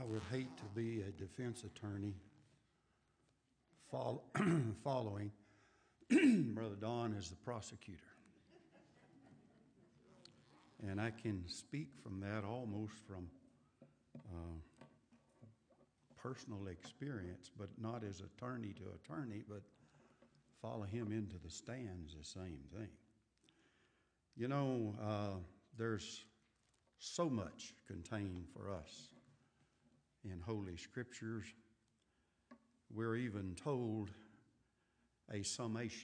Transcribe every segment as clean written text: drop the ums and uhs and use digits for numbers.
I would hate to be a defense attorney following Brother Don as the prosecutor. And I can speak from that almost from personal experience, but not as attorney to attorney, but follow him into the stands, the same thing. You know, there's so much contained for us in Holy Scriptures. We're even told a summation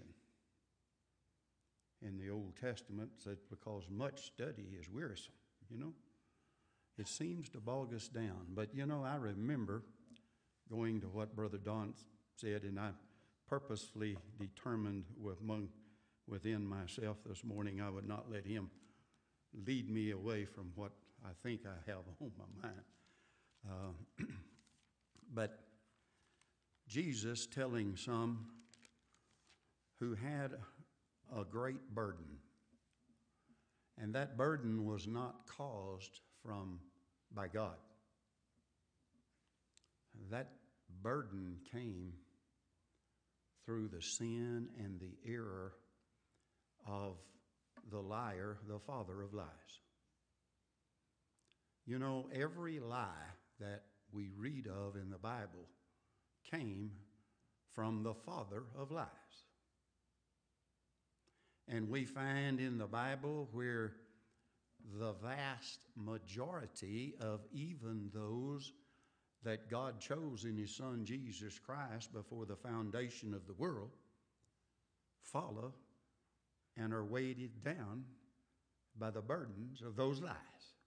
in the Old Testament that because much study is wearisome, you know. It seems to bog us down. But, you know, I remember going to what Brother Don said, and I purposefully determined within myself this morning I would not let him lead me away from what I think I have on my mind. But Jesus telling some who had a great burden, and that burden was not caused by God. That burden came through the sin and the error of the liar, the father of lies. You know, every lie that we read of in the Bible came from the father of lies. And we find in the Bible where the vast majority of even those that God chose in His Son Jesus Christ before the foundation of the world follow and are weighted down by the burdens of those lies.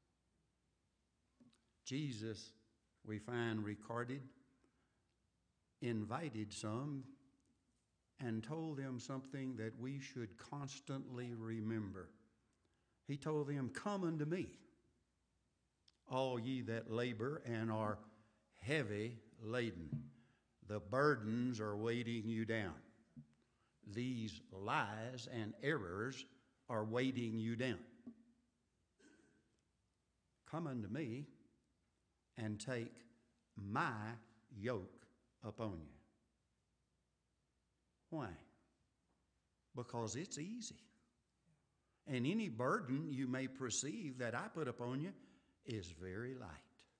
Jesus, we find recorded, invited some and told them something that we should constantly remember. He told them, "Come unto me, all ye that labor and are heavy laden. The burdens are weighting you down. These lies and errors are weighting you down. Come unto me and take my yoke upon you." Why? Because it's easy. And any burden you may perceive that I put upon you is very light.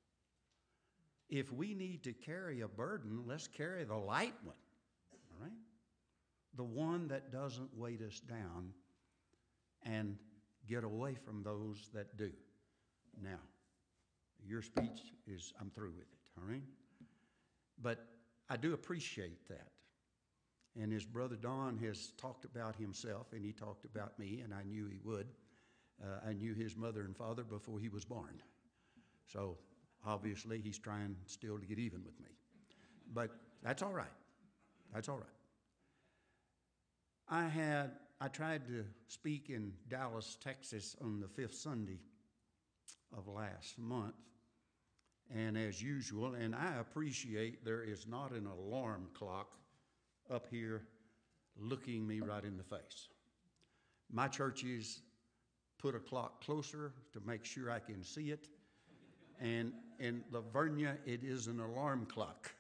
If we need to carry a burden, let's carry the light one, all right? The one that doesn't weight us down and get away from those that do. Now, your speech is, I'm through with it, all right? But I do appreciate that. And as Brother Don has talked about himself, and he talked about me, and I knew he would. I knew his mother and father before he was born. So obviously he's trying still to get even with me. But that's all right. That's all right. I tried to speak in Dallas, Texas on the 5th Sunday of last month. And as usual, and I appreciate there is not an alarm clock up here looking me right in the face. My churches put a clock closer to make sure I can see it. And in Lavernia, it is an alarm clock.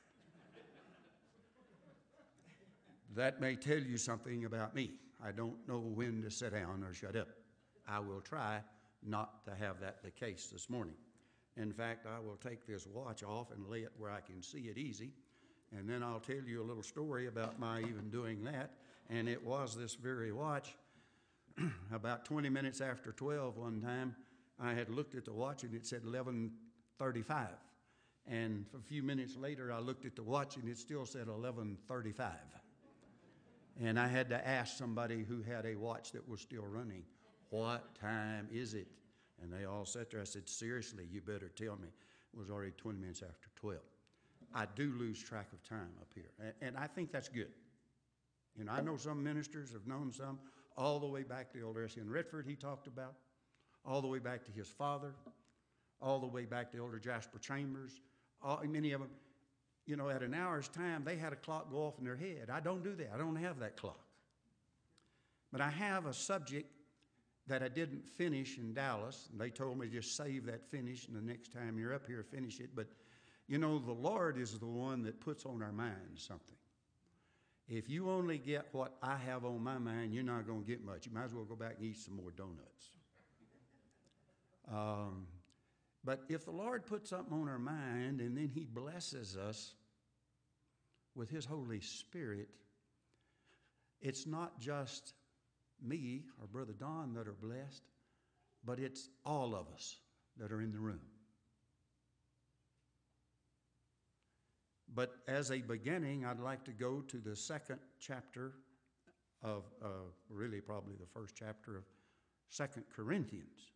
That may tell you something about me. I don't know when to sit down or shut up. I will try not to have that the case this morning. In fact, I will take this watch off and lay it where I can see it easy. And then I'll tell you a little story about my even doing that. And it was this very watch. About 20 minutes after 12 one time, I had looked at the watch and it said 11:35. And a few minutes later, I looked at the watch and it still said 11:35. And I had to ask somebody who had a watch that was still running, "What time is it?" And they all sat there. I said, "Seriously, you better tell me." It was already 20 minutes after 12. I do lose track of time up here, and I think that's good. You know, I know some ministers have known some all the way back to Elder S.N. Redford he talked about, all the way back to his father, all the way back to Elder Jasper Chambers. Many of them, you know, at an hour's time, they had a clock go off in their head. I don't do that. I don't have that clock. But I have a subject that I didn't finish in Dallas. And they told me just save that finish, and the next time you're up here, finish it. But You know, the Lord is the one that puts on our minds something. If you only get what I have on my mind, you're not going to get much. You might as well go back and eat some more donuts. But if the Lord puts something on our mind and then He blesses us with His Holy Spirit, it's not just me or Brother Don that are blessed, but it's all of us that are in the room. But as a beginning, I'd like to go to the second chapter of, really probably the first chapter of 2 Corinthians.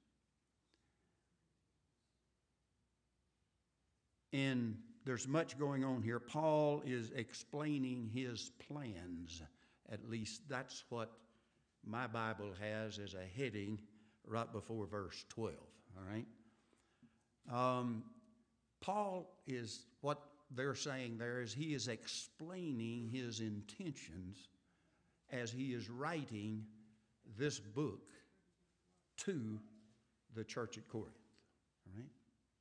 And there's much going on here. Paul is explaining his plans. At least that's what my Bible has as a heading right before verse 12. All right? Paul is, what they're saying there is he is explaining his intentions as he is writing this book to the church at Corinth. All right?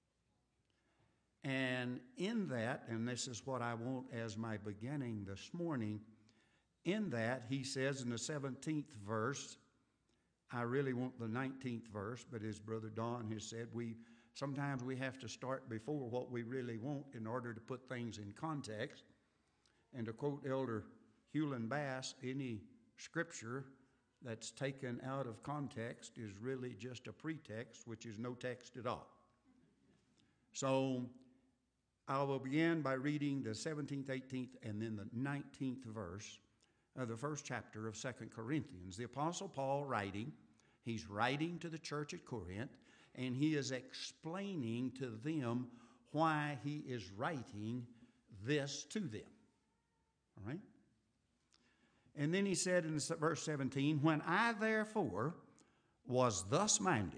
And in that, and this is what I want as my beginning this morning, in that he says in the 17th verse, I really want the 19th verse, but as Brother Don has said, sometimes we have to start before what we really want in order to put things in context. And to quote Elder Hewlin Bass, any scripture that's taken out of context is really just a pretext, which is no text at all. So I will begin by reading the 17th, 18th, and then the 19th verse of the first chapter of 2 Corinthians. The Apostle Paul he's writing to the church at Corinth, and he is explaining to them why he is writing this to them. All right? And then he said in verse 17, when I therefore was thus minded,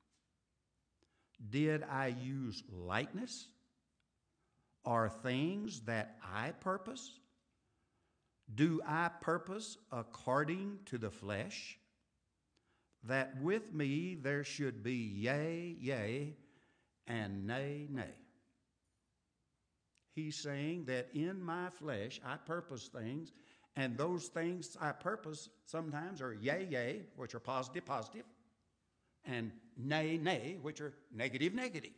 did I use lightness or things that I purpose? Do I purpose according to the flesh, that with me there should be yea, yea, and nay, nay? He's saying that in my flesh I purpose things, and those things I purpose sometimes are yea, yea, which are positive, positive, and nay, nay, which are negative, negative.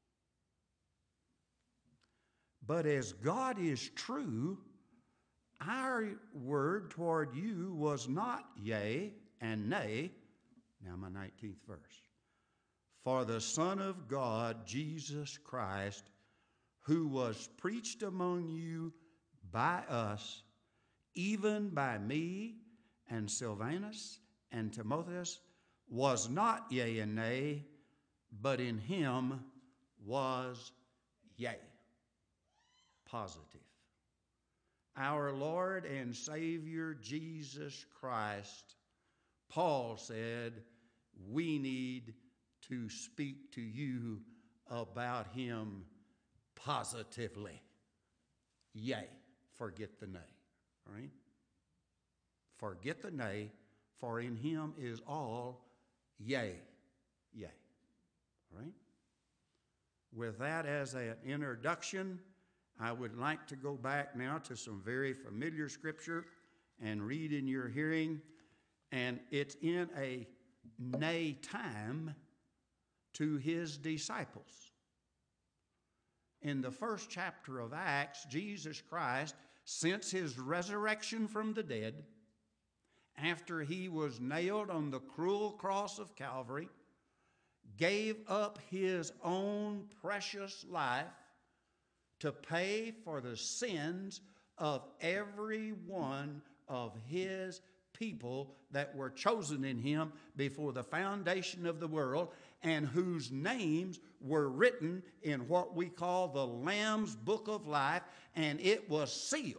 But as God is true, our word toward you was not yea and nay. Now my 19th verse. For the Son of God, Jesus Christ, who was preached among you by us, even by me and Silvanus and Timotheus, was not yea and nay, but in him was yea. Positive. Our Lord and Savior Jesus Christ, Paul said, we need to speak to you about him positively. Yea, forget the nay. All right? Forget the nay, for in him is all yea, yea. All right? With that as an introduction, I would like to go back now to some very familiar scripture and read in your hearing, and it's in a nay time to his disciples. In the first chapter of Acts, Jesus Christ, since his resurrection from the dead, after he was nailed on the cruel cross of Calvary, gave up his own precious life to pay for the sins of every one of his people that were chosen in him before the foundation of the world, and whose names were written in what we call the Lamb's Book of Life, and it was sealed.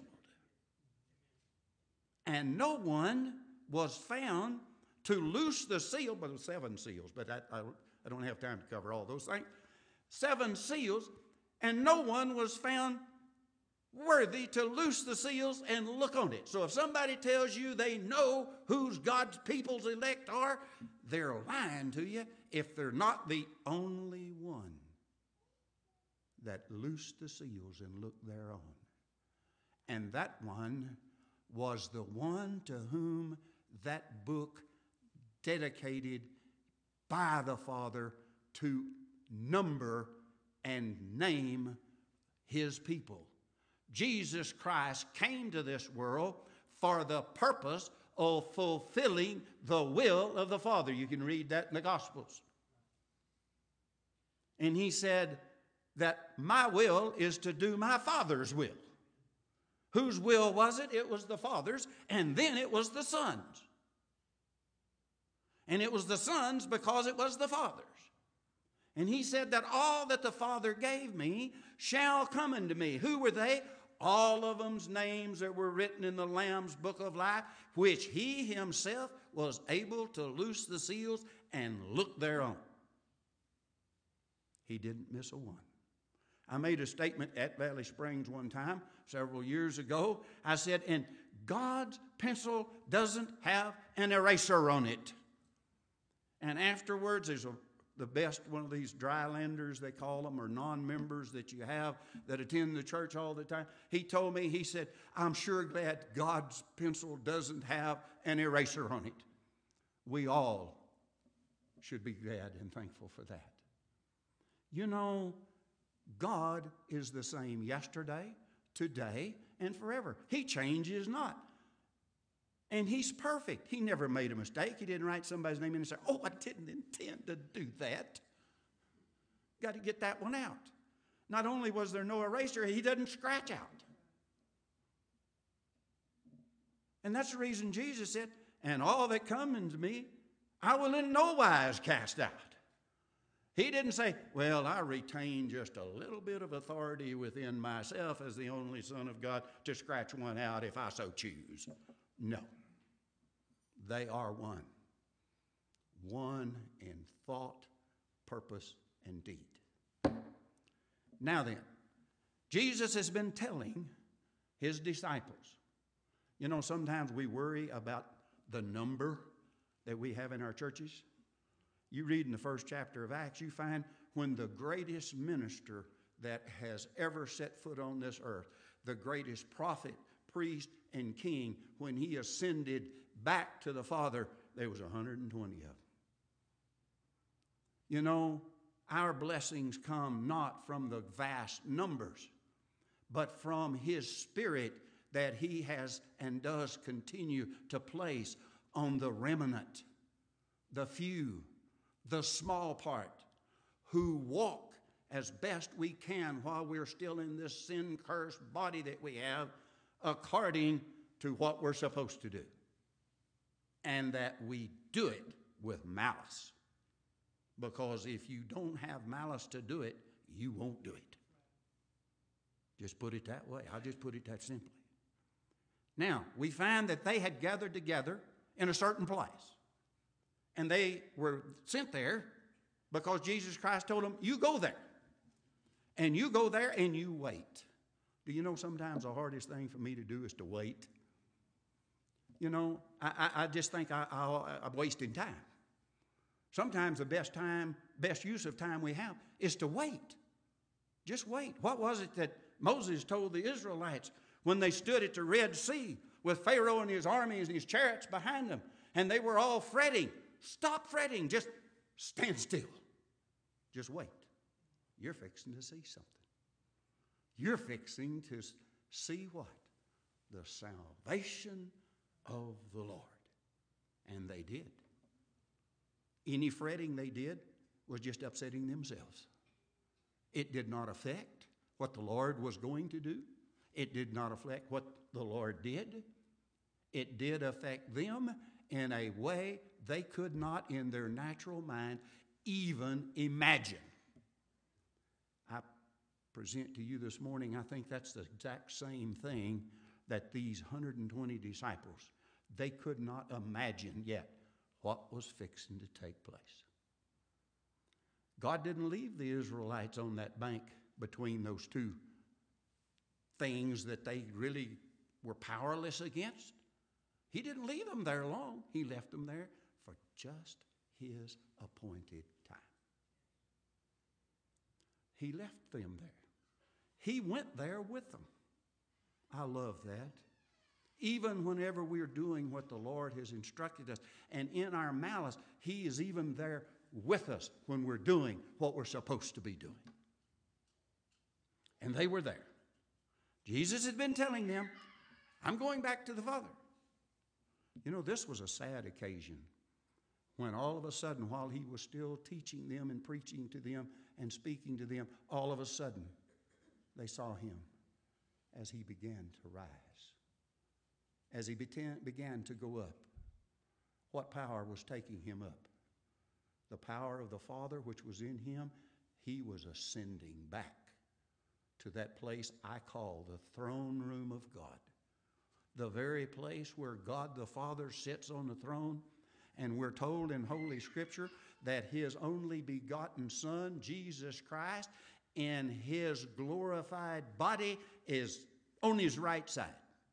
And no one was found to loose the seal, but 7 seals, but I don't have time to cover all those things. 7 seals, and no one was found worthy to loose the seals and look on it. So if somebody tells you they know whose God's people's elect are, they're lying to you if they're not the only one that loosed the seals and looked thereon. And that one was the one to whom that book dedicated by the Father to number and name his people. Jesus Christ came to this world for the purpose of fulfilling the will of the Father. You can read that in the Gospels. And he said that my will is to do my Father's will. Whose will was it? It was the Father's, and then it was the Son's. And it was the Son's because it was the Father's. And he said that all that the Father gave me shall come unto me. Who were they? All of them's names that were written in the Lamb's book of life, which he himself was able to loose the seals and look thereon. He didn't miss a one. I made a statement at Valley Springs one time, several years ago. I said, and God's pencil doesn't have an eraser on it. And afterwards, there's the best one of these drylanders, they call them, or non-members that you have that attend the church all the time. He told me, he said, I'm sure glad God's pencil doesn't have an eraser on it. We all should be glad and thankful for that. You know, God is the same yesterday, today, and forever. He changes not. And he's perfect. He never made a mistake. He didn't write somebody's name in and say, oh, I didn't intend to do that. Got to get that one out. Not only was there no eraser, he doesn't scratch out. And that's the reason Jesus said, and all that come unto me, I will in no wise cast out. He didn't say, well, I retain just a little bit of authority within myself as the only Son of God to scratch one out if I so choose. No. They are one. One in thought, purpose, and deed. Now then, Jesus has been telling his disciples. You know, sometimes we worry about the number that we have in our churches. You read in the first chapter of Acts, you find when the greatest minister that has ever set foot on this earth, the greatest prophet, priest, and king, when he ascended back to the Father, there was 120 of them. You know, our blessings come not from the vast numbers, but from his Spirit that he has and does continue to place on the remnant, the few, the small part, who walk as best we can while we're still in this sin-cursed body that we have, according to what we're supposed to do. And that we do it with malice. Because if you don't have malice to do it, you won't do it. Just put it that way. I'll just put it that simply. Now, we find that they had gathered together in a certain place. And they were sent there because Jesus Christ told them, you go there. And you go there and you wait. Do you know sometimes the hardest thing for me to do is to wait? You know, I just think I'm wasting time. Sometimes the best use of time we have is to wait. Just wait. What was it that Moses told the Israelites when they stood at the Red Sea with Pharaoh and his armies and his chariots behind them, and they were all fretting? Stop fretting. Just stand still. Just wait. You're fixing to see something. You're fixing to see what? The salvation of the Lord. And they did. Any fretting they did was just upsetting themselves. It did not affect what the Lord was going to do. It did not affect what the Lord did. It did affect them in a way they could not, in their natural mind, even imagine. I present to you this morning, I think that's the exact same thing that these 120 disciples, they could not imagine yet what was fixing to take place. God didn't leave the Israelites on that bank between those two things that they really were powerless against. He didn't leave them there long. He left them there for just his appointed time. He left them there. He went there with them. I love that. Even whenever we're doing what the Lord has instructed us, and in our malice, He is even there with us when we're doing what we're supposed to be doing. And they were there. Jesus had been telling them, I'm going back to the Father. You know, this was a sad occasion when all of a sudden, while He was still teaching them and preaching to them and speaking to them, all of a sudden they saw Him as He began to rise. As He began to go up, what power was taking Him up? The power of the Father which was in Him. He was ascending back to that place I call the throne room of God. The very place where God the Father sits on the throne, and we're told in Holy Scripture that His only begotten Son, Jesus Christ, in His glorified body is on His right side.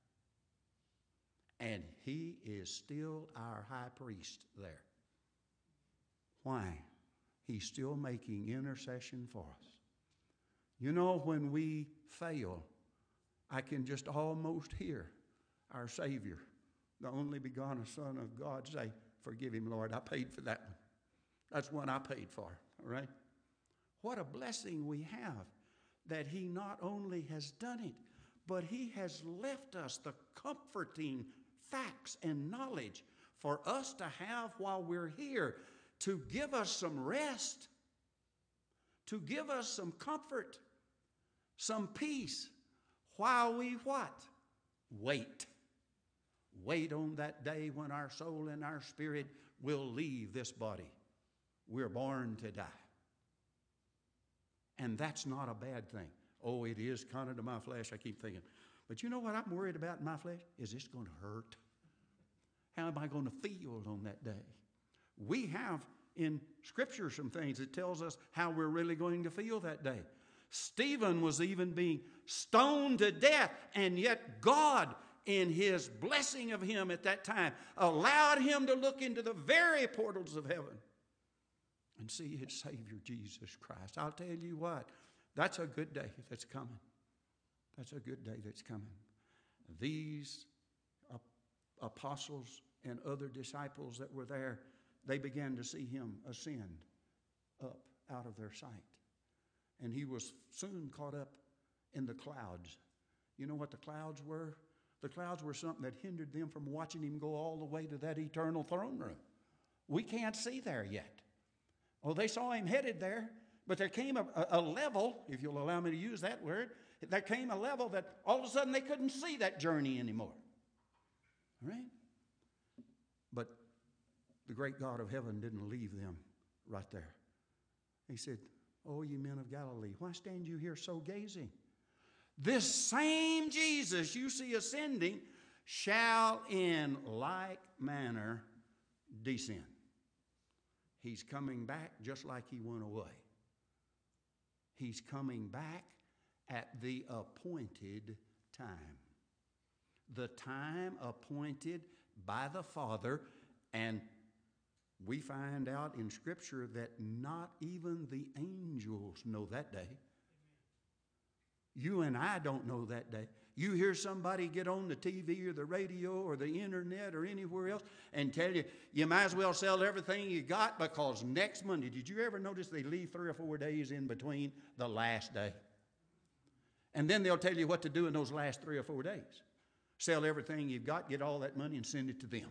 And He is still our high priest there. Why? He's still making intercession for us. You know, when we fail, I can just almost hear our Savior, the only begotten Son of God, say, forgive him, Lord, I paid for that one. That's one I paid for, all right? What a blessing we have that He not only has done it, but He has left us the comforting facts and knowledge for us to have while we're here, to give us some rest, to give us some comfort, some peace, while we what? Wait. Wait on that day when our soul and our spirit will leave this body. We're born to die. And that's not a bad thing. Oh, it is kind of to my flesh, I keep thinking. But you know what I'm worried about in my flesh? Is this going to hurt? How am I going to feel on that day? We have in Scripture some things that tells us how we're really going to feel that day. Stephen was even being stoned to death, and yet God, in His blessing of him at that time, allowed him to look into the very portals of heaven and see his Savior, Jesus Christ. I'll tell you what, that's a good day that's coming. That's a good day that's coming. These apostles and other disciples that were there, they began to see Him ascend up out of their sight. And He was soon caught up in the clouds. You know what the clouds were? The clouds were something that hindered them from watching Him go all the way to that eternal throne room. We can't see there yet. Oh, they saw Him headed there, but there came a level, if you'll allow me to use that word, there came a level that all of a sudden they couldn't see that journey anymore. All right? But the great God of heaven didn't leave them right there. He said, "Oh, ye men of Galilee, why stand you here so gazing? This same Jesus you see ascending shall in like manner descend." He's coming back just like He went away. He's coming back at the appointed time. The time appointed by the Father, and we find out in Scripture that not even the angels know that day. You and I don't know that day. You hear somebody get on the TV or the radio or the internet or anywhere else and tell you, you might as well sell everything you got because next Monday, did you ever notice they leave 3 or 4 days in between the last day? And then they'll tell you what to do in those last 3 or 4 days. Sell everything you've got, get all that money and send it to them.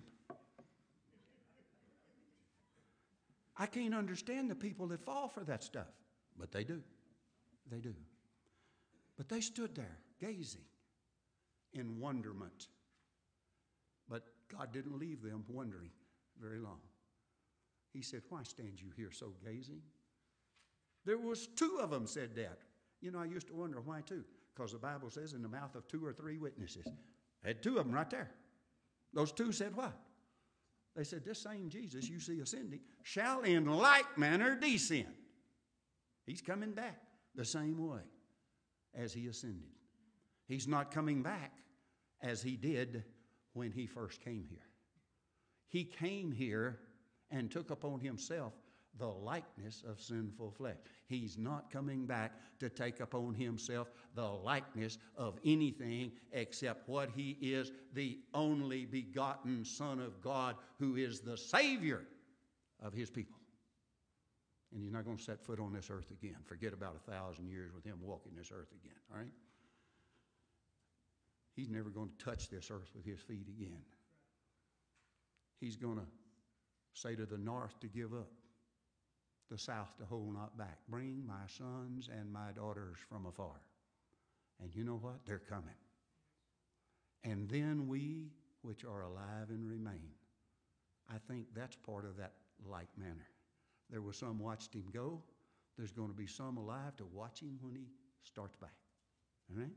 I can't understand the people that fall for that stuff, but they do. They do. But they stood there gazing in wonderment. But God didn't leave them wondering very long. He said, "Why stand you here so gazing?" There was 2 of them said that. You know, I used to wonder why 2. Because the Bible says in the mouth of 2 or 3 witnesses. I had 2 of them right there. Those 2 said what? They said, "This same Jesus you see ascending shall in like manner descend." He's coming back the same way as He ascended. He's not coming back as He did when He first came here. He came here and took upon Himself the likeness of sinful flesh. He's not coming back to take upon himself the likeness of anything except what he is, the only begotten Son of God, who is the Savior of his people. And he's not going to set foot on this earth again. Forget about 1,000 years with him walking this earth again, all right? He's never going to touch this earth with his feet again. He's going to say to the north to give up, the south to hold not back. Bring my sons and my daughters from afar. And you know what? They're coming. And then we, which are alive and remain. I think that's part of that like manner. There were some watched him go. There's going to be some alive to watch him when he starts back. All right?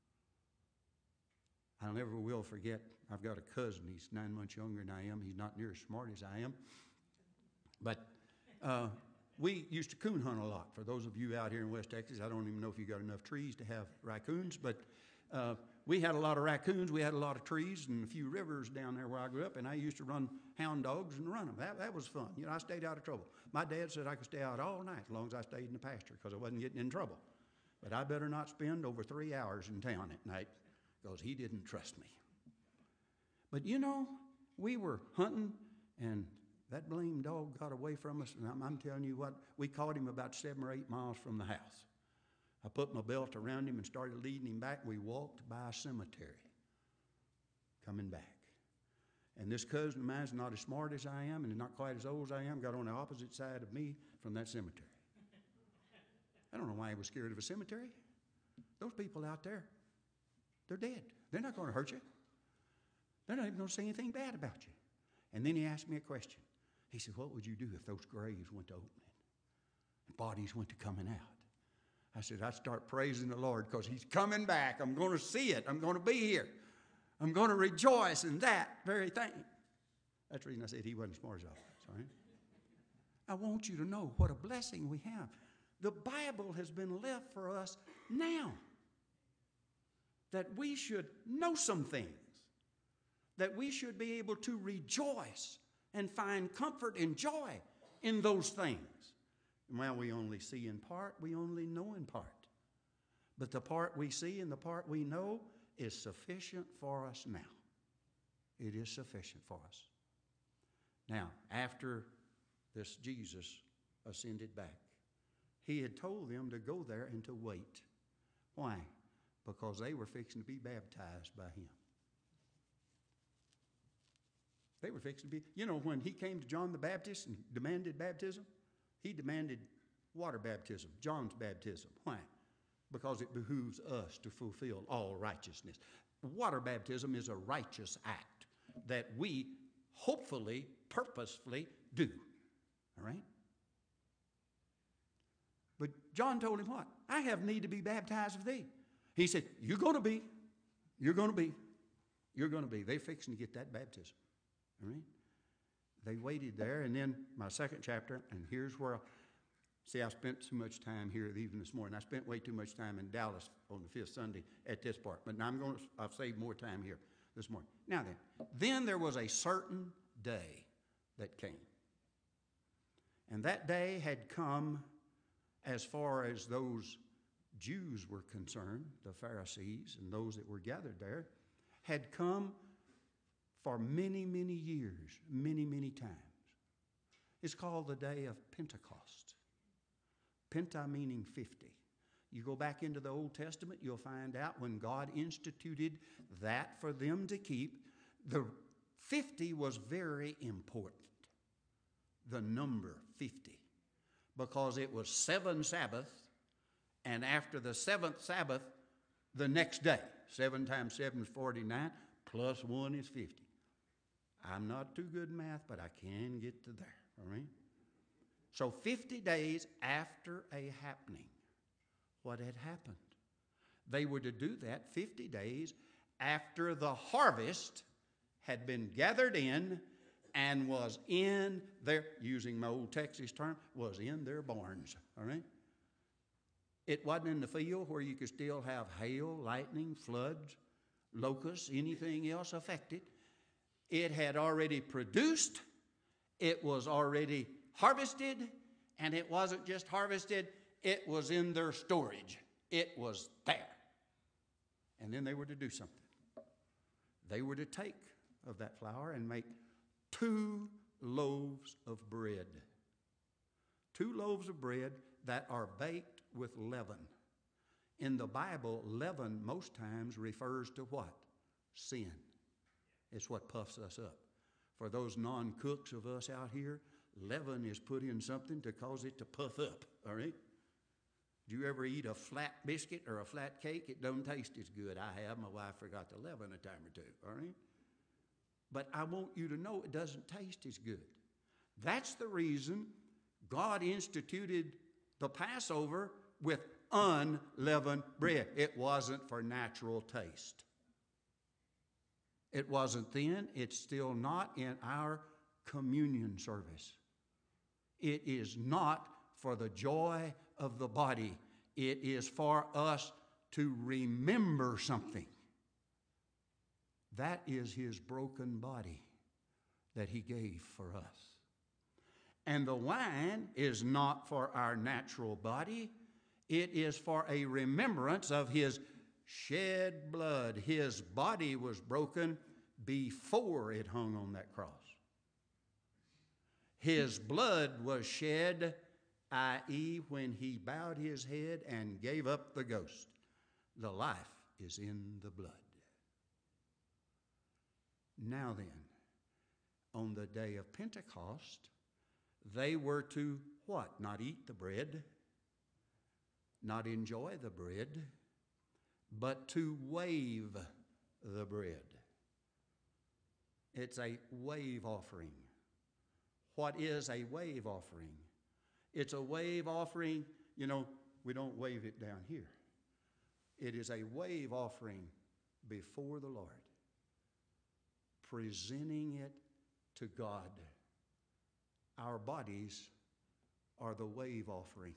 I never will forget, I've got a cousin. He's 9 months younger than I am. He's not near as smart as I am. But we used to coon hunt a lot. For those of you out here in West Texas, I don't even know if you got enough trees to have raccoons, but we had a lot of raccoons. We had a lot of trees and a few rivers down there where I grew up, and I used to run hound dogs and run them. That was fun. You know, I stayed out of trouble. My dad said I could stay out all night as long as I stayed in the pasture because I wasn't getting in trouble. But I better not spend over 3 hours in town at night because he didn't trust me. But you know, we were hunting, and that blame dog got away from us, and I'm telling you what, we caught him about 7 or 8 miles from the house. I put my belt around him and started leading him back. We walked by a cemetery, coming back. And this cousin of mine is not as smart as I am and not quite as old as I am, got on the opposite side of me from that cemetery. I don't know why he was scared of a cemetery. Those people out there, they're dead. They're not going to hurt you. They're not even going to say anything bad about you. And then he asked me a question. He said, what would you do if those graves went to opening and bodies went to coming out? I said, I'd start praising the Lord because he's coming back. I'm going to see it. I'm going to be here. I'm going to rejoice in that very thing. That's the reason I said he wasn't smart as I was. Right? I want you to know what a blessing we have. The Bible has been left for us now that we should know some things, that we should be able to rejoice and find comfort and joy in those things. Well, we only see in part, we only know in part. But the part we see and the part we know is sufficient for us now. It is sufficient for us. Now, after this Jesus ascended back, he had told them to go there and to wait. Why? Because they were fixing to be baptized by him. They were fixing to be, you know, when he came to John the Baptist and demanded baptism, he demanded water baptism, John's baptism. Why? Because it behooves us to fulfill all righteousness. Water baptism is a righteous act that we hopefully, purposefully do. All right? But John told him what? I have need to be baptized of thee. He said, you're going to be. You're going to be. You're going to be. They're fixing to get that baptism. All right? They waited there, and then my second chapter, and here's where, see, I spent too much time here even this morning. I spent way too much time in Dallas on the 5th Sunday at this part, but now I've saved more time here this morning. Now then there was a certain day that came. And that day had come as far as those Jews were concerned, the Pharisees and those that were gathered there, had come for many, many years, many, many times. It's called the day of Pentecost. Penta meaning 50. You go back into the Old Testament, you'll find out when God instituted that for them to keep, the 50 was very important. The number 50. Because it was 7 Sabbaths, and after the 7th Sabbath, the next day. 7 times 7 is 49, plus 1 is 50. I'm not too good in math, but I can get to there, all right? So 50 days after a happening, what had happened? They were to do that 50 days after the harvest had been gathered in and was in their, using my old Texas term, was in their barns, all right? It wasn't in the field where you could still have hail, lightning, floods, locusts, anything else affected. It had already produced. It was already harvested, and it wasn't just harvested, it was in their storage. It was there. And then they were to do something. They were to take of that flour and make 2 loaves of bread. 2 loaves of bread that are baked with leaven. In the Bible, leaven most times refers to what? Sin. It's what puffs us up. For those non-cooks of us out here, leaven is put in something to cause it to puff up, all right? Do you ever eat a flat biscuit or a flat cake? It don't taste as good. I have. My wife forgot to leaven a time or two, all right? But I want you to know it doesn't taste as good. That's the reason God instituted the Passover with unleavened bread. It wasn't for natural taste. It wasn't then. It's still not in our communion service. It is not for the joy of the body. It is for us to remember something. That is his broken body that he gave for us. And the wine is not for our natural body. It is for a remembrance of his shed blood. His body was broken before it hung on that cross. His blood was shed, i.e., when he bowed his head and gave up the ghost. The life is in the blood. Now then, on the day of Pentecost, they were to what? Not eat the bread, not enjoy the bread, but to wave the bread. It's a wave offering. What is a wave offering? It's a wave offering, we don't wave it down here. It is a wave offering before the Lord, presenting it to God. Our bodies are the wave offering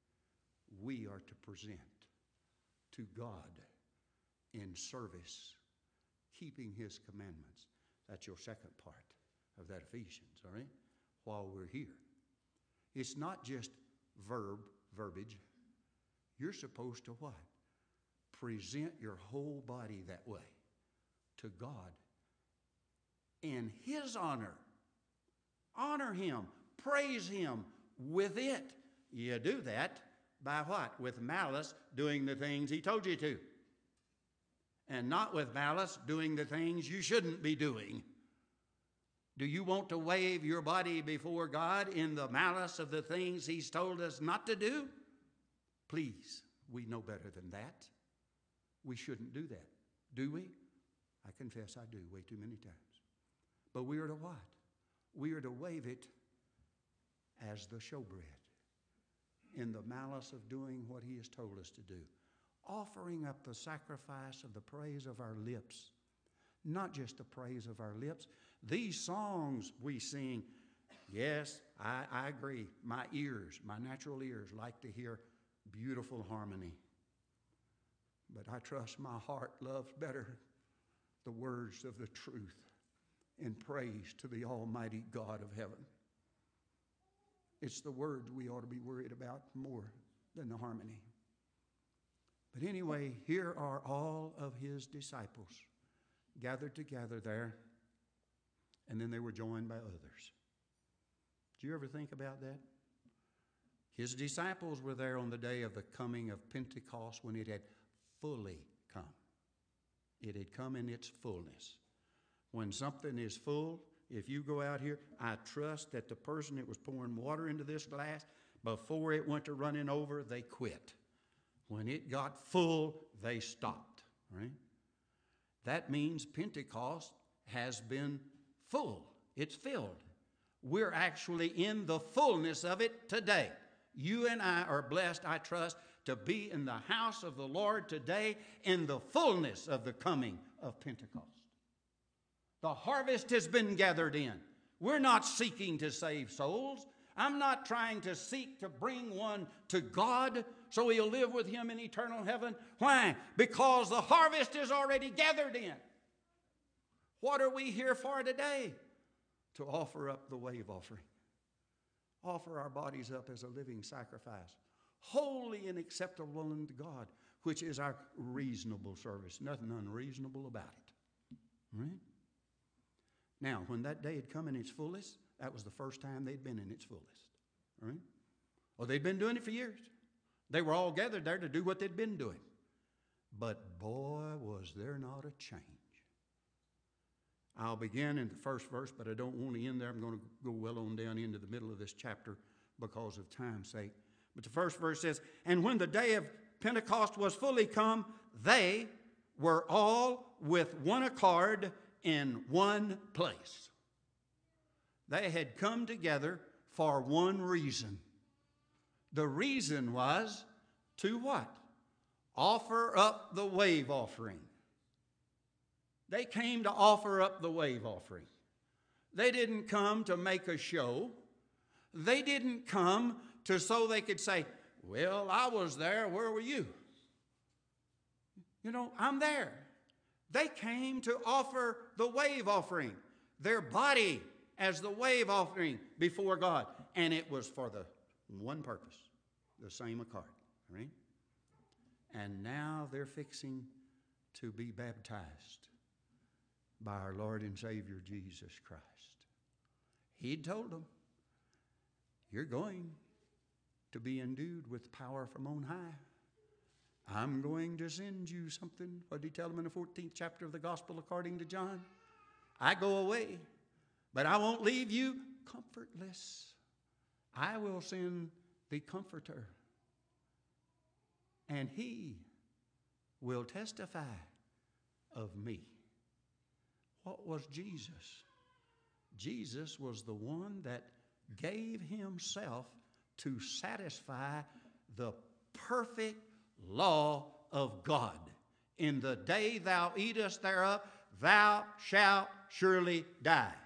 we are to present to God in service, keeping his commandments. That's your second part of that Ephesians, all right? While we're here. It's not just verbiage. You're supposed to what? Present your whole body that way to God in his honor. Honor him. Praise him with it. You do that by what? With malice, doing the things he told you to. And not with malice, doing the things you shouldn't be doing. Do you want to wave your body before God in the malice of the things he's told us not to do? Please, we know better than that. We shouldn't do that, do we? I confess I do way too many times. But we are to what? We are to wave it as the showbread in the malice of doing what he has told us to do. Offering up the sacrifice of the praise of our lips. Not just the praise of our lips. These songs we sing, yes, I agree. My natural ears like to hear beautiful harmony. But I trust my heart loves better the words of the truth in praise to the Almighty God of heaven. It's the words we ought to be worried about more than the harmony. But anyway, here are all of his disciples gathered together there, and then they were joined by others. Do you ever think about that? His disciples were there on the day of the coming of Pentecost when it had fully come. It had come in its fullness. When something is full, if you go out here, I trust that the person that was pouring water into this glass, before it went to running over, they quit. When it got full, they stopped, right? That means Pentecost has been full. It's filled. We're actually in the fullness of it today. You and I are blessed, I trust, to be in the house of the Lord today in the fullness of the coming of Pentecost. The harvest has been gathered in. We're not seeking to save souls. I'm not trying to seek to bring one to God so he'll live with him in eternal heaven. Why? Because the harvest is already gathered in. What are we here for today? To offer up the wave offering. offer our bodies up as a living sacrifice, holy and acceptable unto God, which is our reasonable service. Nothing unreasonable about it. Right? Now, when that day had come in its fullest, that was the first time they'd been in its fullest. Right? Well, they'd been doing it for years. They were all gathered there to do what they'd been doing. But boy, was there not a change. I'll begin in the first verse, but I don't want to end there. I'm going to go well on down into the middle of this chapter because of time's sake. But the first verse says, "And when the day of Pentecost was fully come, they were all with one accord in one place." They had come together for one reason. The reason was to what? Offer up the wave offering. They came to offer up the wave offering. They didn't come to make a show. They didn't come so they could say, "Well, I was there. Where were you?" You know, I'm there. They came to offer the wave offering, their body as the wave offering before God. And it was for the one purpose, the same accord. Right? And now they're fixing to be baptized by our Lord and Savior Jesus Christ. He'd told them, "You're going to be endued with power from on high. I'm going to send you something." What did he tell them in the 14th chapter of the Gospel according to John? "I go away, but I won't leave you comfortless. I will send the Comforter, and he will testify of me." What was Jesus? Jesus was the one that gave himself to satisfy the perfect law of God. "In the day thou eatest thereof, thou shalt surely die."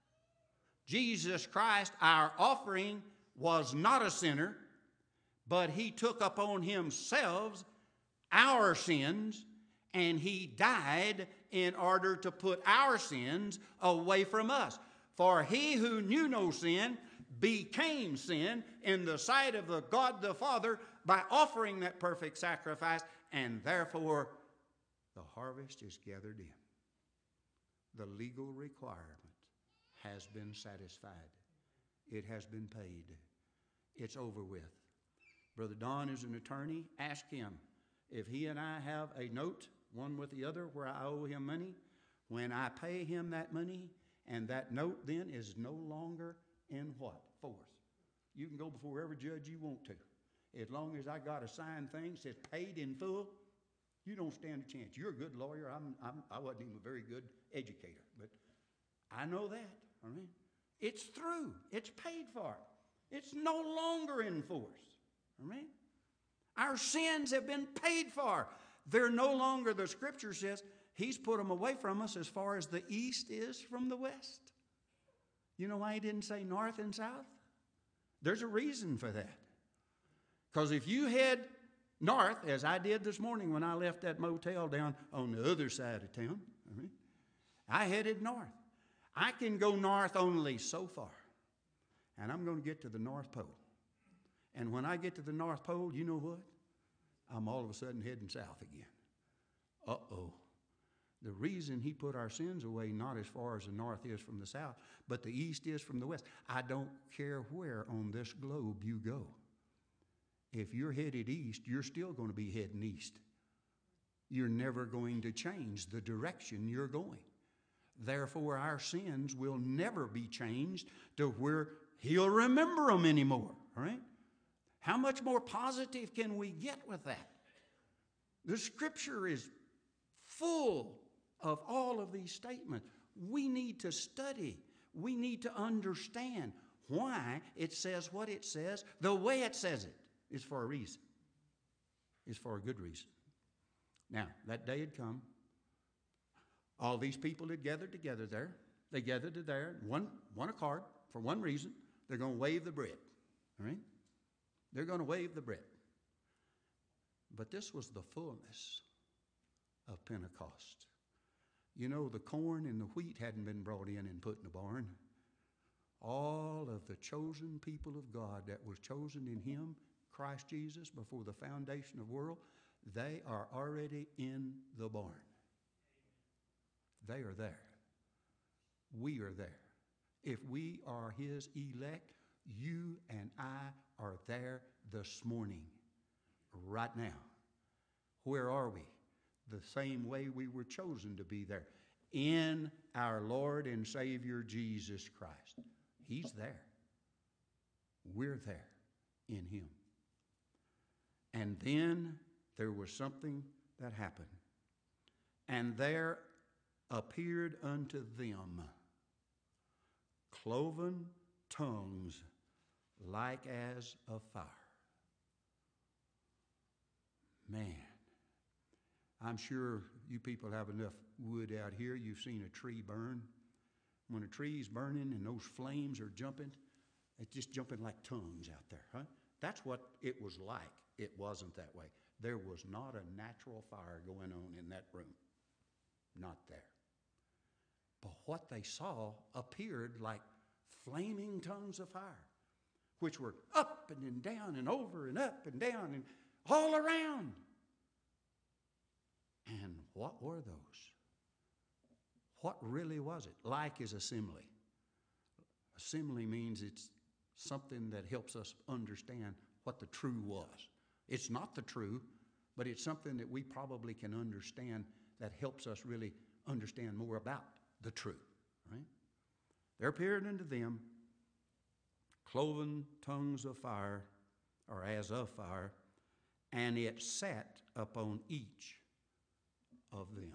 Jesus Christ, our offering, was not a sinner, but he took upon himself our sins, and he died in order to put our sins away from us. For he who knew no sin became sin in the sight of the God the Father by offering that perfect sacrifice, and therefore the harvest is gathered in. The legal requirement has been satisfied. It has been paid. It's over with. Brother Don is an attorney. Ask him if he and I have a note, one with the other, where I owe him money. When I pay him that money, and that note then is no longer in what? Force. You can go before every judge you want to. As long as I got a signed thing that says paid in full, you don't stand a chance. You're a good lawyer. I wasn't even a very good educator, but I know that. All right? It's through. It's paid for. It's no longer in force. All right? Our sins have been paid for. They're no longer, the scripture says, he's put them away from us as far as the east is from the west. You know why he didn't say north and south? There's a reason for that. Because if you head north, as I did this morning when I left that motel down on the other side of town, I headed north. I can go north only so far. And I'm going to get to the North Pole. And when I get to the North Pole, you know what? I'm all of a sudden heading south again. Uh-oh. The reason he put our sins away, not as far as the north is from the south, but the east is from the west. I don't care where on this globe you go. If you're headed east, you're still going to be heading east. You're never going to change the direction you're going. Therefore, our sins will never be changed to where he'll remember them anymore. All right? How much more positive can we get with that? The scripture is full of all of these statements. We need to study. We need to understand why it says what it says. The way it says it is for a reason. It's for a good reason. Now, that day had come. All these people had gathered together there. They gathered there, one accord, for one reason. They're going to wave the bread. All right? They're going to wave the bread. But this was the fullness of Pentecost. You know, the corn and the wheat hadn't been brought in and put in the barn. all of the chosen people of God that was chosen in Him, Christ Jesus, before the foundation of the world, they are already in the barn. They are there. We are there. If we are His elect, you and I are there this morning, right now. Where are we? The same way we were chosen to be there, in our Lord and Savior Jesus Christ. He's there. We're there in Him. And then there was something that happened. And there appeared unto them cloven tongues like as of fire. Man, I'm sure you people have enough wood out here. You've seen a tree burn. When a tree's burning and those flames are jumping, it's just jumping like tongues out there, huh? That's what it was like. It wasn't that way. There was not a natural fire going on in that room. Not there. But what they saw appeared like flaming tongues of fire, which were up and then down and over and up and down and all around. And what were those? What really was it? Like is a simile. A simile means it's something that helps us understand what the true was. It's not the true, but it's something that we probably can understand that helps us really understand more about the true, right? There appeared unto them cloven tongues of fire, or as of fire, and it sat upon each of them.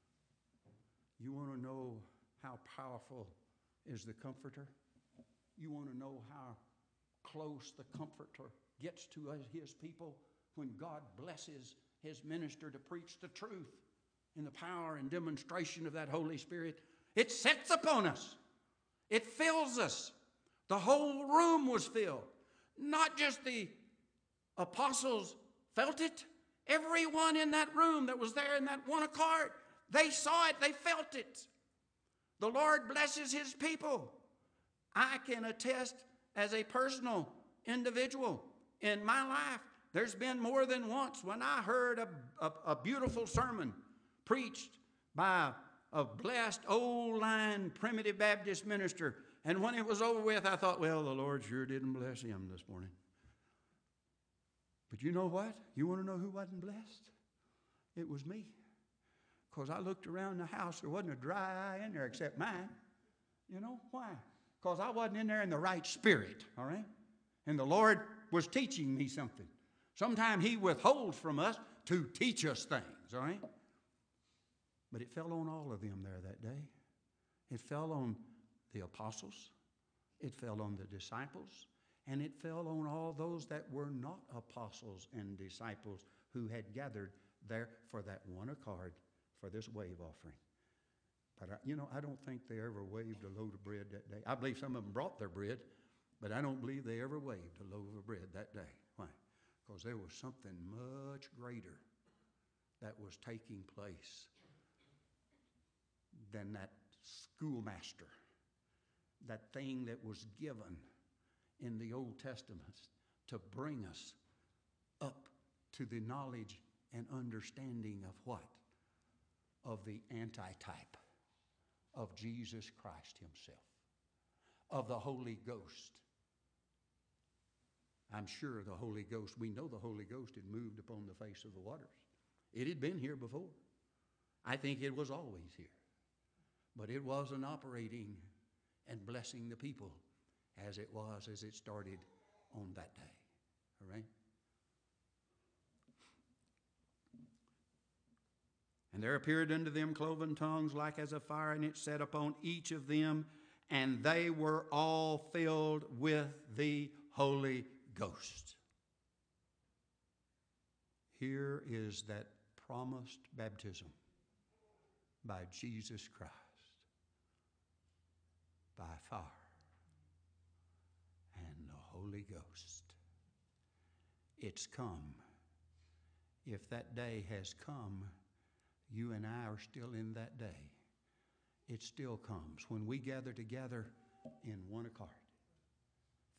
You want to know how powerful is the Comforter? You want to know how close the Comforter gets to His people when God blesses His minister to preach the truth in the power and demonstration of that Holy Spirit? It sits upon us. It fills us. The whole room was filled. Not just the apostles felt it. Everyone in that room that was there in that one accord, they saw it, they felt it. The Lord blesses His people. I can attest as a personal individual in my life, there's been more than once when I heard a beautiful sermon preached by a blessed old-line primitive Baptist minister. And when it was over with, I thought, well, the Lord sure didn't bless him this morning. But you know what? You want to know who wasn't blessed? It was me. Because I looked around the house, there wasn't a dry eye in there except mine. You know why? Because I wasn't in there in the right spirit, all right? And the Lord was teaching me something. Sometimes He withholds from us to teach us things, all right? But it fell on all of them there that day. It fell on the apostles. It fell on the disciples. And it fell on all those that were not apostles and disciples who had gathered there for that one accord for this wave offering. But, I don't think they ever waved a load of bread that day. I believe some of them brought their bread, but I don't believe they ever waved a loaf of bread that day. Why? Because there was something much greater that was taking place than that schoolmaster, that thing that was given in the Old Testament to bring us up to the knowledge and understanding of what? Of the antitype of Jesus Christ Himself, of the Holy Ghost. I'm sure the Holy Ghost, we know the Holy Ghost had moved upon the face of the waters. It had been here before. I think it was always here. But it wasn't operating and blessing the people as it started on that day. All right? And there appeared unto them cloven tongues like as of fire, and it sat upon each of them, and they were all filled with the Holy Ghost. Here is that promised baptism by Jesus Christ, by fire and the Holy Ghost. It's come. If that day has come, you and I are still in that day. It still comes when we gather together in one accord.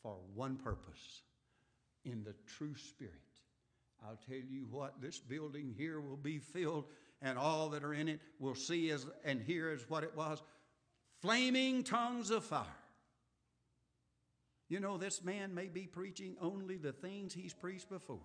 for one purpose, in the true spirit. I'll tell you what, this building here will be filled, and all that are in it will see as and hear as what it was, flaming tongues of fire. You know, this man may be preaching only the things he's preached before.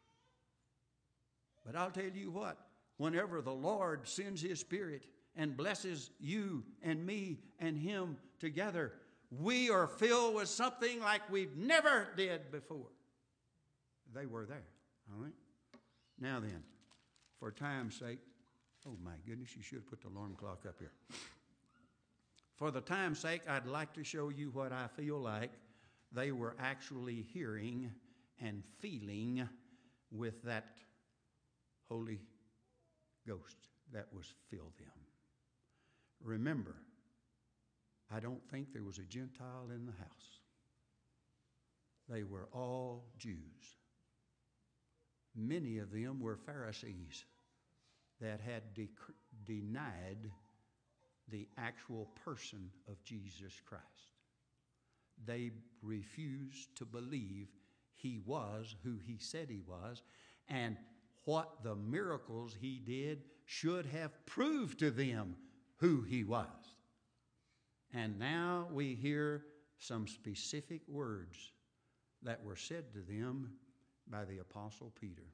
But I'll tell you what, whenever the Lord sends His Spirit and blesses you and me and him together, we are filled with something like we've never did before. They were there, all right? Now then, for time's sake, oh my goodness, you should have put the alarm clock up here. For the time's sake, I'd like to show you what I feel like they were actually hearing and feeling with that Holy Ghost that was filled them. Remember, I don't think there was a Gentile in the house. They were all Jews. Many of them were Pharisees that had denied the actual person of Jesus Christ. They refused to believe He was who He said He was, and what the miracles He did should have proved to them who He was. And now we hear some specific words that were said to them by the Apostle Peter.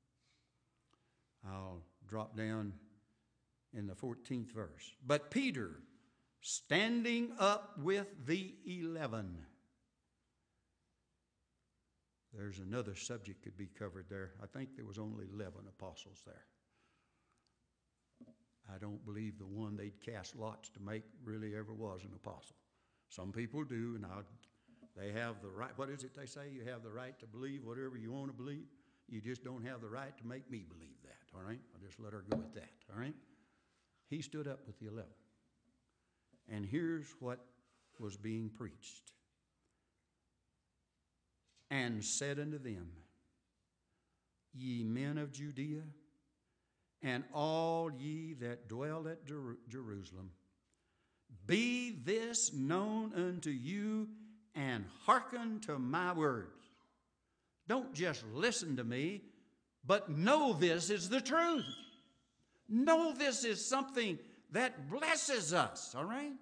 I'll drop down in the 14th verse. But Peter, standing up with the 11. There's another subject could be covered there. I think there was only 11 apostles there. I don't believe the one they'd cast lots to make really ever was an apostle. Some people do, and they have the right. What is it they say? You have the right to believe whatever you want to believe. You just don't have the right to make me believe that, all right? I'll just let her go with that, all right? He stood up with the 11. And here's what was being preached. And said unto them, Ye men of Judea, and all ye that dwell at Jerusalem, be this known unto you, and hearken to my words. Don't just listen to me, but know this is the truth. Know this is something that blesses us, all right?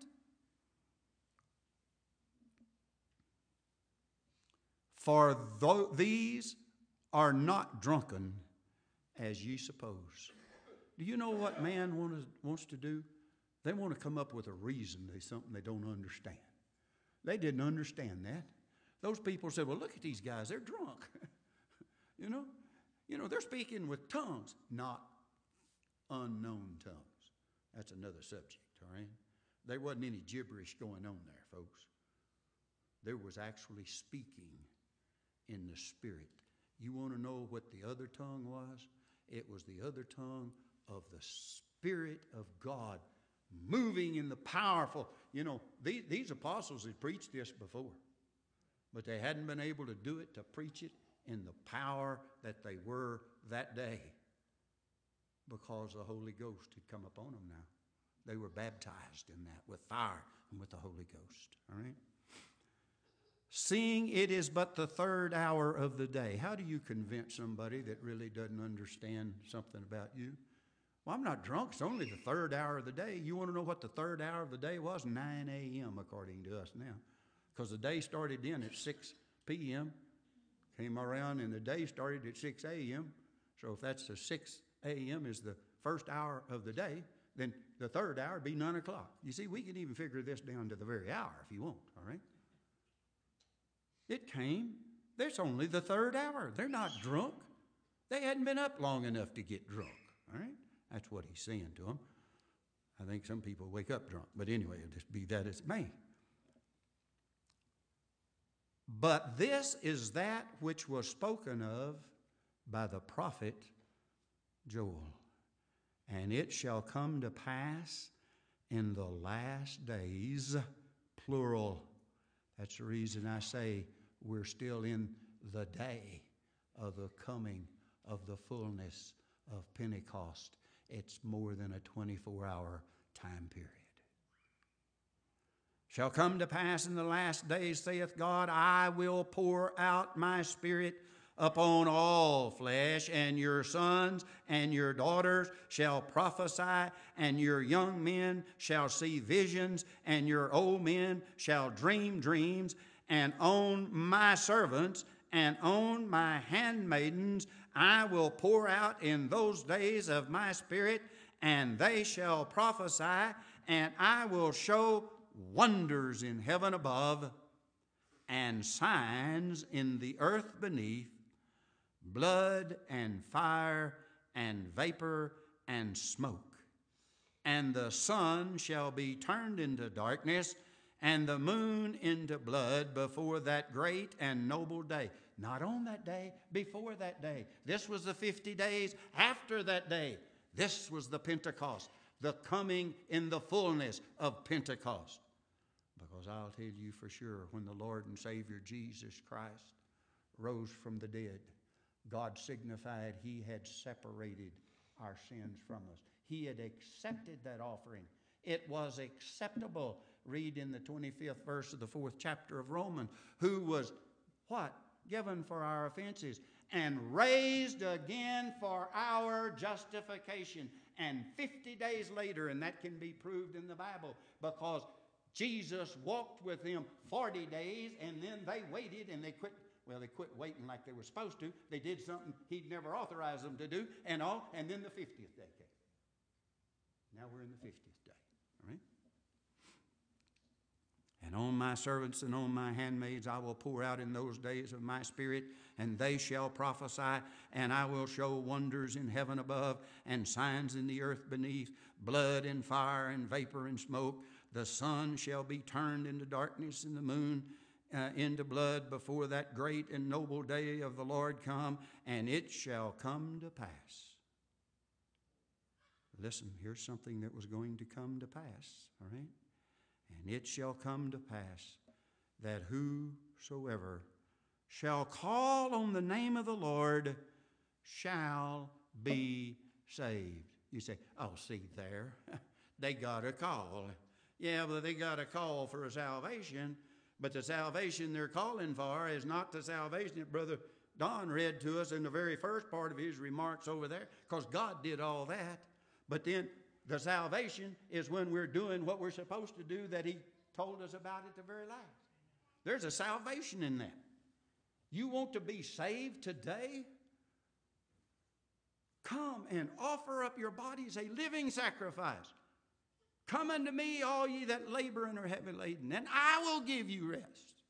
For these are not drunken as ye suppose. Do you know what man wants to do? They want to come up with a reason. There's something they don't understand. They didn't understand that. Those people said, well, look at these guys. They're drunk. You know, they're speaking with tongues, not unknown tongues. That's another subject, all right? There wasn't any gibberish going on there, folks. There was actually speaking in the Spirit. You want to know what the other tongue was? It was the other tongue of the Spirit of God moving in the powerful. You know, these apostles had preached this before, but they hadn't been able to do it, to preach it in the power that they were that day, because the Holy Ghost had come upon them now. They were baptized in that with fire and with the Holy Ghost, all right? Seeing it is but the third hour of the day. How do you convince somebody that really doesn't understand something about you? Well, I'm not drunk. It's only the third hour of the day. You want to know what the third hour of the day was? 9 a.m. according to us now. Because the day started in at 6 p.m., came around, and the day started at 6 a.m. So if that's the 6 a.m. is the first hour of the day, then the third hour would be 9 o'clock. You see, we can even figure this down to the very hour if you want, all right? It came. There's only the third hour. They're not drunk. They hadn't been up long enough to get drunk, all right? That's what he's saying to them. I think some people wake up drunk. But anyway, it'll just be that as it may. But this is that which was spoken of by the prophet Joel. And it shall come to pass in the last days, plural. That's the reason I say we're still in the day of the coming of the fullness of Pentecost. It's more than a 24-hour time period. shall come to pass in the last days, saith God, I will pour out my Spirit upon all flesh, and your sons and your daughters shall prophesy, and your young men shall see visions, and your old men shall dream dreams, and on my servants and on my handmaidens I will pour out in those days of my Spirit, and they shall prophesy, and I will show wonders in heaven above and signs in the earth beneath, blood and fire and vapor and smoke. And the sun shall be turned into darkness, and the moon into blood before that great and noble day. Not on that day, before that day. This was the 50 days after that day. This was the Pentecost, the coming in the fullness of Pentecost. Because I'll tell you for sure, when the Lord and Savior Jesus Christ rose from the dead, God signified He had separated our sins from us. He had accepted that offering. It was acceptable. Read in the 25th verse of the 4th chapter of Romans, who was what? Given for our offenses and raised again for our justification. And 50 days later, and that can be proved in the Bible, because Jesus walked with them 40 days, and then they waited and they quit. Well, they quit waiting like they were supposed to. They did something He'd never authorized them to do, and then the 50th day came. Now we're in the 50th day. All right? And on my servants and on my handmaids I will pour out in those days of my Spirit, and they shall prophesy, and I will show wonders in heaven above and signs in the earth beneath, blood and fire and vapor and smoke. The sun shall be turned into darkness, and the moon into blood before that great and noble day of the Lord come, and it shall come to pass. Listen, here's something that was going to come to pass, all right? And it shall come to pass that whosoever shall call on the name of the Lord shall be saved. You say, oh, see there, they got a call. Yeah, but they got a call for a salvation, but the salvation they're calling for is not the salvation that Brother Don read to us in the very first part of his remarks over there, because God did all that. But then the salvation is when we're doing what we're supposed to do that He told us about at the very last. There's a salvation in that. You want to be saved today? Come and offer up your bodies a living sacrifice. Come unto me, all ye that labor and are heavy laden, and I will give you rest.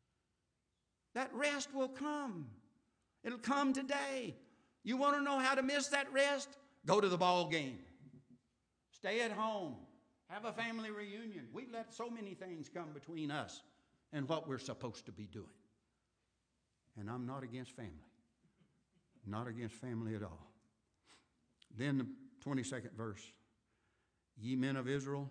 That rest will come. It'll come today. You want to know how to miss that rest? Go to the ball game. Stay at home. Have a family reunion. We let so many things come between us and what we're supposed to be doing. And I'm not against family. Not against family at all. Then the 22nd verse. Ye men of Israel,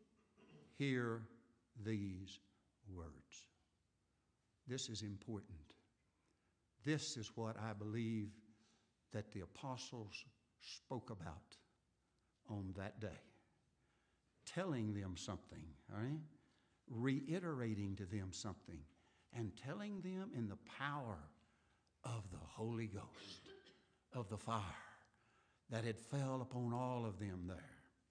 hear these words. This is important. This is what I believe that the apostles spoke about on that day. Telling them something, all right? Reiterating to them something, and telling them in the power of the Holy Ghost, of the fire that had fell upon all of them there.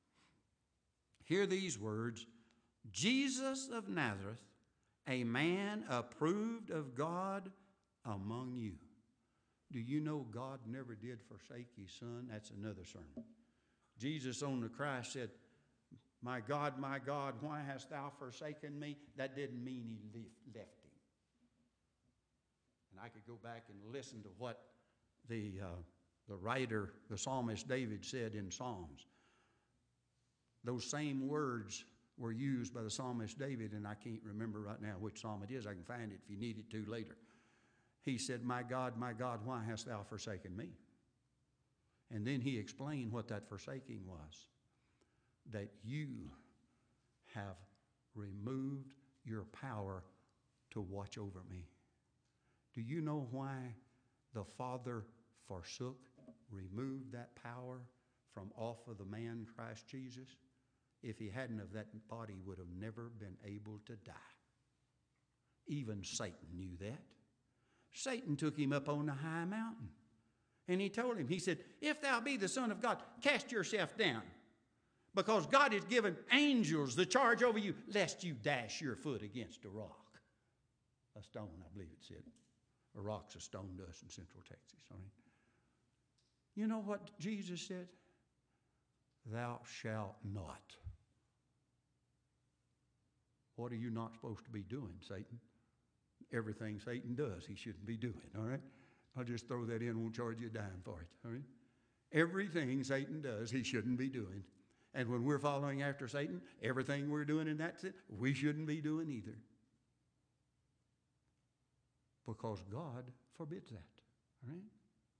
Hear these words, Jesus of Nazareth, a man approved of God among you. Do you know God never did forsake His Son? That's another sermon. Jesus on the cross said, my God, why hast thou forsaken me? That didn't mean He left Him. And I could go back and listen to what the writer, the psalmist David said in Psalms. Those same words were used by the psalmist David, and I can't remember right now which psalm it is. I can find it if you need it to later. He said, my God, why hast thou forsaken me? And then he explained what that forsaking was. That you have removed your power to watch over me. Do you know why the Father removed that power from off of the man Christ Jesus? if he hadn't of that body would have never been able to die. Even Satan knew that. Satan took him up on the high mountain. And he told him, he said, if thou be the Son of God, cast yourself down. Because God has given angels the charge over you, lest you dash your foot against a rock. A stone, I believe it said. A rock's a stone to us in Central Texas. All right? You know what Jesus said? Thou shalt not. What are you not supposed to be doing, Satan? Everything Satan does, he shouldn't be doing, all right? I'll just throw that in, won't charge you a dime for it, all right? Everything Satan does, he shouldn't be doing. And when we're following after Satan, everything we're doing in that sense, we shouldn't be doing either. Because God forbids that, all right?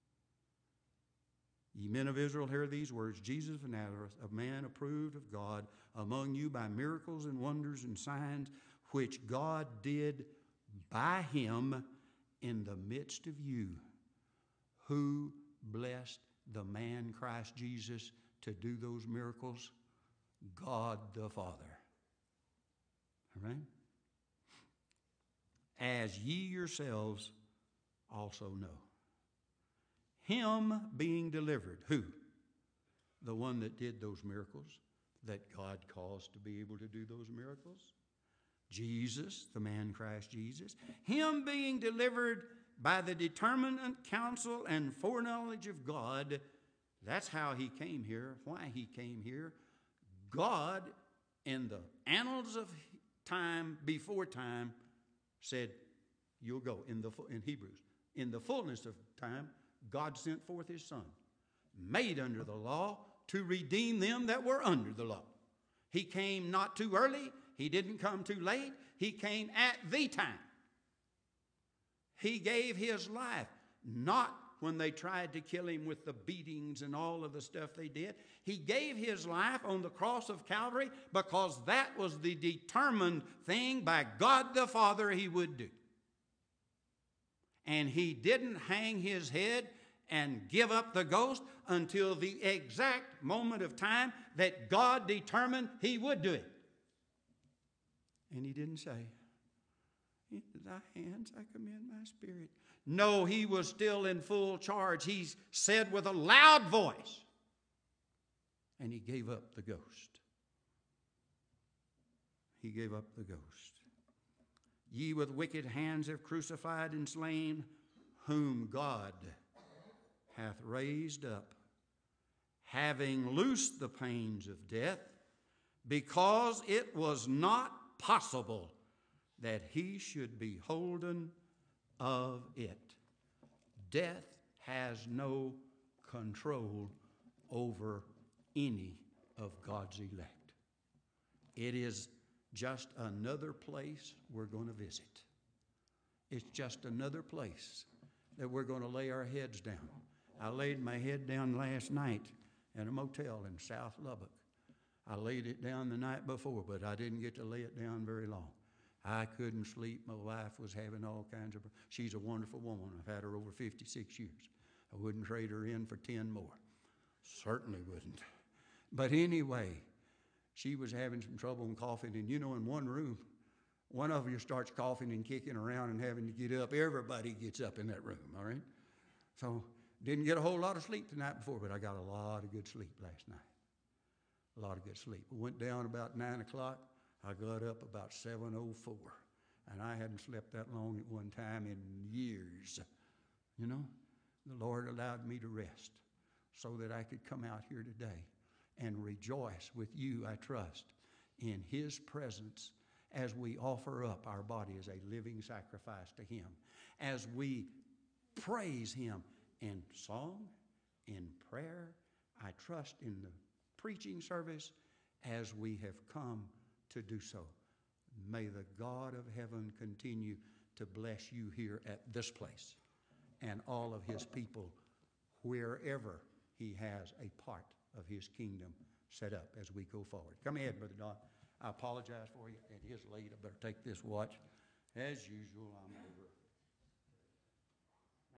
Ye men of Israel, hear these words, Jesus of Nazareth, a man approved of God among you by miracles and wonders and signs, which God did by him in the midst of you. Who blessed the man Christ Jesus to do those miracles? God the Father. All right? As ye yourselves also know. Him being delivered. Who? The one that did those miracles, that God caused to be able to do those miracles. Jesus, the man Christ Jesus. Him being delivered by the determinate counsel and foreknowledge of God. That's how he came here, why he came here. God, in the annals of time, before time, said, you'll go. In Hebrews, in the fullness of time, God sent forth his Son, made under the law, to redeem them that were under the law. He came not too early. He didn't come too late. He came at the time. He gave his life, not when they tried to kill him with the beatings and all of the stuff they did. He gave his life on the cross of Calvary because that was the determined thing by God the Father he would do. And he didn't hang his head and give up the ghost until the exact moment of time that God determined he would do it. And he didn't say, into thy hands I commend my spirit. No, he was still in full charge. He said with a loud voice, and he gave up the ghost. He gave up the ghost. Ye with wicked hands have crucified and slain, whom God hath raised up, having loosed the pains of death, because it was not possible that he should be holden of it. Death has no control over any of God's elect. It is just another place we're going to visit. It's just another place that we're going to lay our heads down. I laid my head down last night in a motel in South Lubbock. I laid it down the night before, but I didn't get to lay it down very long. I couldn't sleep. My wife was having all kinds of... She's a wonderful woman. I've had her over 56 years. I wouldn't trade her in for 10 more. Certainly wouldn't. But anyway, she was having some trouble and coughing. And you know, in one room, one of you starts coughing and kicking around and having to get up. Everybody gets up in that room, all right? So didn't get a whole lot of sleep the night before, but I got a lot of good sleep last night. A lot of good sleep. I went down about 9 o'clock. I got up about 7:04. And I hadn't slept that long at one time in years. You know, the Lord allowed me to rest so that I could come out here today and rejoice with you, I trust, in his presence as we offer up our body as a living sacrifice to him, as we praise him in song, in prayer, I trust in the preaching service as we have come to do so. May the God of heaven continue to bless you here at this place and all of his people wherever he has a part of his kingdom set up as we go forward. Come ahead, Brother Don. I apologize for you. It is late. I better take this watch. As usual, I'm over.